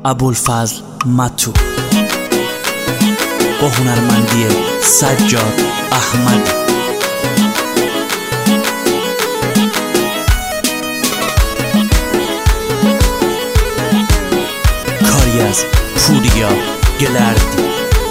ابوالفضل متو با هنرمندی سجاد احمد. کاری از پوریا گلردی.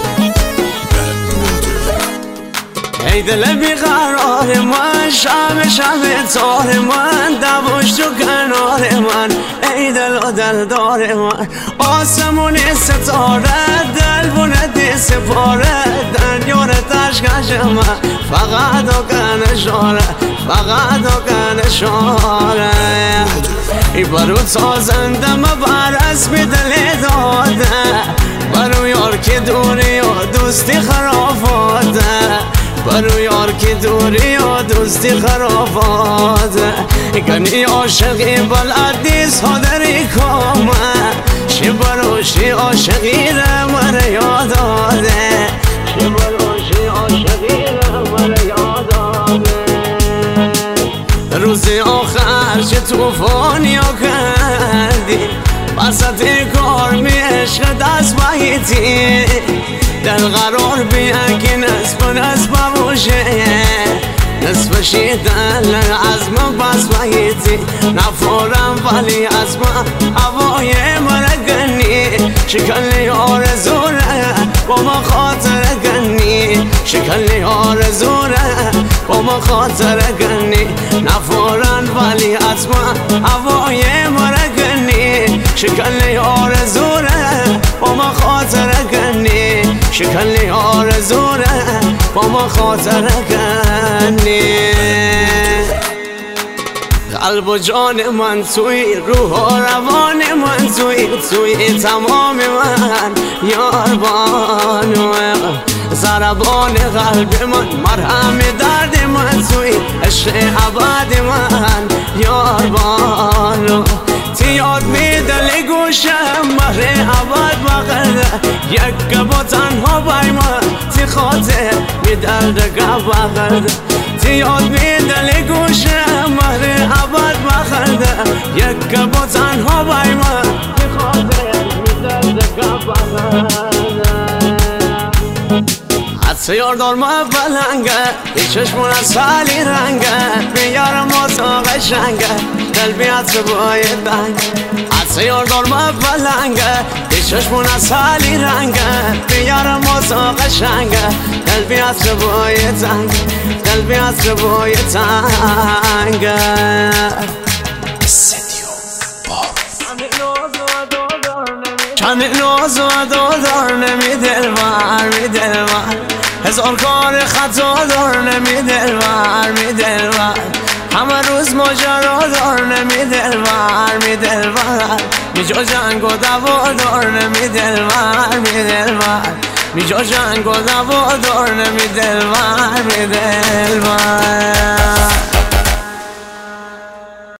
ای دل بیقرار من، شب شب تار من، دواش تو کنار من، ای دل و دلدار من. آسمون ستاره دل بونه سپاره، دنیار تشکش من، فقط و کنشاره، فقط و کنشاره. ای برو تازنده مبرس بی دل داده، برو یار که دوری و دوستی خرافاته، برو یار که دوری و دوستی خرافاته. گنی عاشقی بلدیس ها داری کامه، شی بروشی عاشقی را من یاد آده، شی بروشی عاشقی را من یاد آده. روزی آخر چه توفانی ها کردی، وسط کار می عشق دست بایتی، دل قرار بیان که نصف باشه، نصفشی دل از من بس بایتی. نفورم ولی از من هوای مرگنی، شکلی آرزوره با ما خاطر گنی، شکلی آرزوره با ما خاطر گنی. نفورم ولی از من هوای مرگنی، شکلی آرزوره با ما خاطر گنی، شکلی آرزوره با ما خاطر گنی. قلب و جان من توی، روح و روان من توی تمام من یار بانو. ضربان قلب من مرهم درد من توی، عشق ابد من یار بانو. تیاد می دل گوشم مهر ابد بغرده، یک با تنها بای من تی خاطر می درد بغرده. تیاد می دل گوشم مهر ابد بغرده، یک با تنها بای من تی خاطر می درد بغرده. حدس یاردار ما بلنگه، ای چشمون از سالی رنگه، بیارم اتاق قشنگه، دل بیاد سبای دنگ. حدس یاردار ما بلنگه، ای چشمون از سالی رنگه، بیارم اتاق قشنگه، دل بیاد سبای دنگ، دل بیاد سبای دنگه. چند ناز و دار نمی دلبر می دلبر، هزار کار خطا دار نمی دلبر می دلبر، همه روز ماجرا دار نمی دلبر می دلبر، می جا جنگ و دوا دار نمی دلبر می دلبر، می جا جنگ و دوا دار نمی دلبر می دلبر.